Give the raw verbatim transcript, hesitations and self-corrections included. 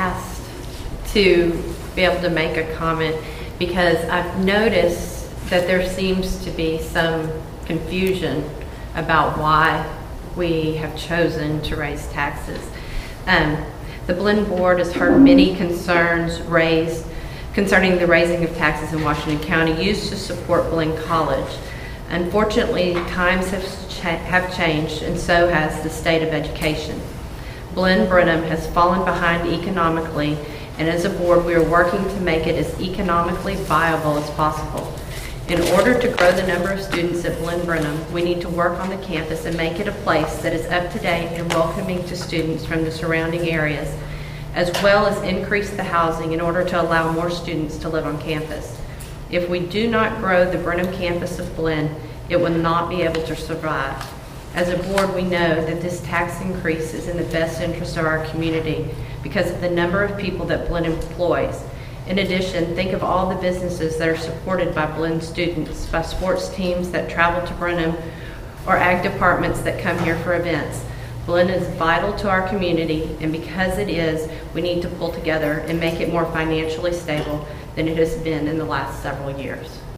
asked to be able to make a comment because I've noticed that there seems to be some confusion about why we have chosen to raise taxes. Um, the Blinn Board has heard many concerns raised concerning the raising of taxes in Washington County used to support Blinn College. Unfortunately, times have, cha have changed, and so has the state of education. Blinn Brenham has fallen behind economically, and as a board, we are working to make it as economically viable as possible. In order to grow the number of students at Blinn Brenham, we need to work on the campus and make it a place that is up to date and welcoming to students from the surrounding areas, as well as increase the housing in order to allow more students to live on campus. If we do not grow the Brenham campus of Blinn, it will not be able to survive. As a board, we know that this tax increase is in the best interest of our community because of the number of people that Blinn employs. In addition, think of all the businesses that are supported by Blinn students, by sports teams that travel to Brenham, or ag departments that come here for events. Blinn is vital to our community, and because it is, we need to pull together and make it more financially stable than it has been in the last several years.